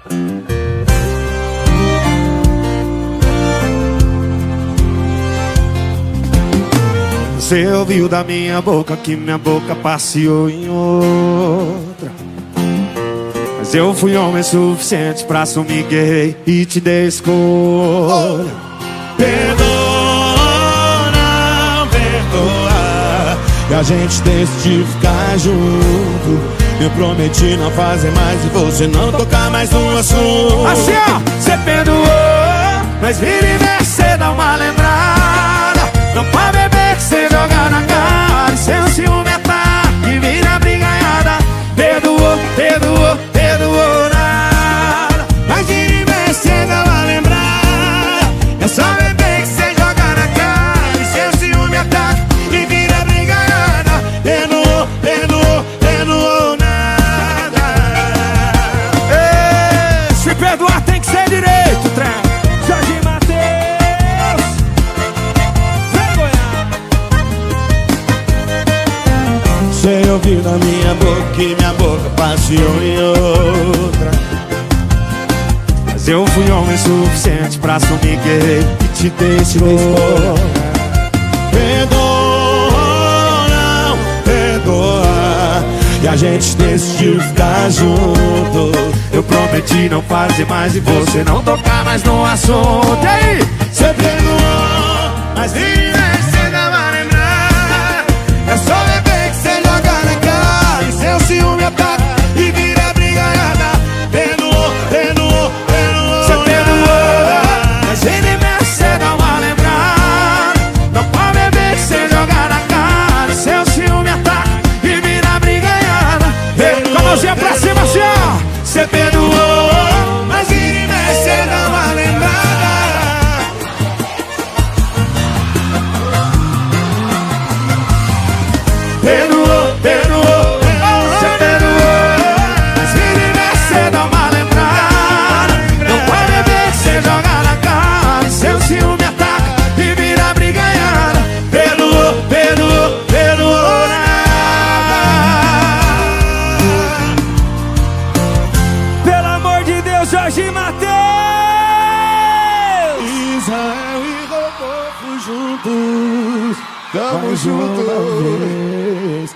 Você ouviu da minha boca que minha boca passeou em outra, mas eu fui homem suficiente pra assumir que errei e te dei escolha. Perdoa, não perdoa, e a gente decidiu ficar junto. Eu prometi não fazer mais e você não tocar mais no assunto. Assim ó, você perdoou, mas vira e mexe, cê dá uma lembrada. Não pode beber que cê joga na cara, e seu ciúme ataca e vira brigaiada. Perdoou, perdoou, perdoou nada, mas vira e mexe, cê dá uma lembrada. É só beber que cê joga na cara, e seu ciúme ataca e vira brigaiada. Perdoou, perdoou, perdoou nada. Ei, se perdoar tem que ser direito, trem. Jorge Mateus, vem Goiás. Você ouviu da minha boca que minha boca passeou em outra, Mas eu fui homem suficiente pra assumir que errei e te dei escolha. perdoa, não perdoa, e a gente decidiu ficar junto. Eu prometi não fazer mais e você não tocar mais no assunto. E aí? Cê perdoou, mas vira e mexe, cê dá uma lembrada. É só beber que cê joga na cara, e seu ciúme ataca e vira brigaiada. Perdoou, perdoou, perdoou. Cê perdoou, mas vira e mexe, cê dá uma lembrada. Não pode beber que cê joga na cara, e seu ciúme ataca e vira brigaiada. Com a mãozinha pra cima, assim ó. Cê perdoou, mas vira e mexe, cê dá uma lembrada. Perdoou, perdoou, cê perdoou, mas vira e mexe, cê dá uma lembrada. Não pode beber que cê joga na cara, e seu ciúme ataca e vira brigaiada. Perdoou, perdoou, perdoou nada. Pelo amor de Deus, Jorge Mateus! Israel e Rodolfo juntos, tamo juntos.